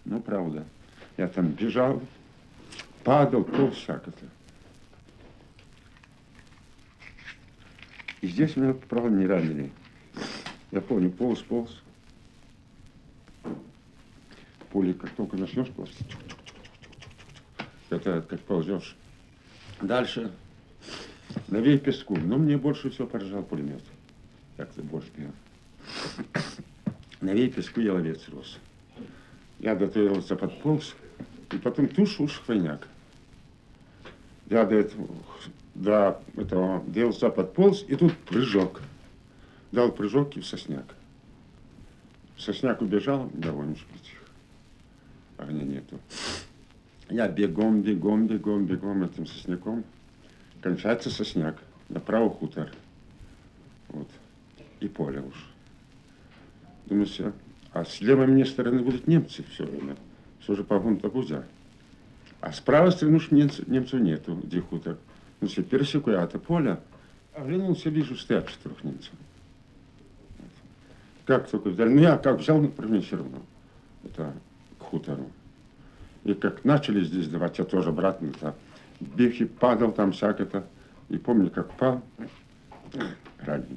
Ну, правда. Я там бежал, падал, полз всякое-то. И здесь меня, правда, не ранили. Я помню, полз. Пули, как только начнешь ползти, это как ползешь. Дальше новее песку. Но мне больше всего поражал пулемет. Как-то больше бегал. Новее песку Яловец рос. Я готовился подполз, и потом тушу хвойняк. Я до этого делался подполз, и тут прыжок. Дал прыжок и в сосняк. В сосняк убежал, довольно-таки тихо. Огня нету. Я бегом этим сосняком. Кончается сосняк. Направо хутор. Вот. И поле уж. Думаю, все. А с левой мне стороны будут немцы все время. Все же по-моему Табуза. А с правой стороны уж немцев нету, где хутор. Ну все, пересеку я это поле. Оглянулся, вижу, стоят 4 немцев. Как только взяли. Ну я как взял, например, все равно. Это к хутору. И как начали здесь давать, я тоже обратно-то бег и падал там всякое-то. И помню, как пал, раненый.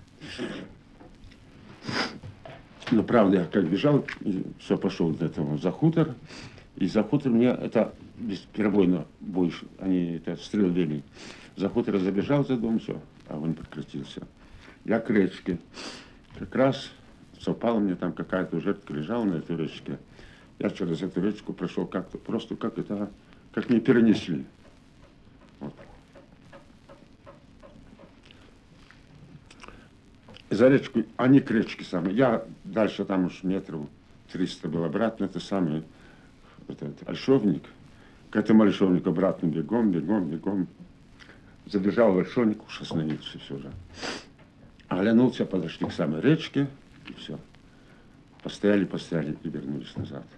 Но правда, я как бежал, и все, пошел до этого за хутор. И за хутор мне это бесперебойно больше, они это стрел вели. За хутор я забежал за дом, все, а он прекратился. Я к речке. Как раз совпало мне там какая-то жертва лежала на этой речке. Я через эту речку прошел как-то, просто как это, как мне перенесли. Вот. За речку, они к речке самые. Я дальше там уж метров 300 был обратно, это самый этот ольшовник. К этому ольшовнику обратно бегом. Забежал в ольшовник, уж остановился все же. Оглянулся, подошли к самой речке, и все. Постояли и вернулись назад.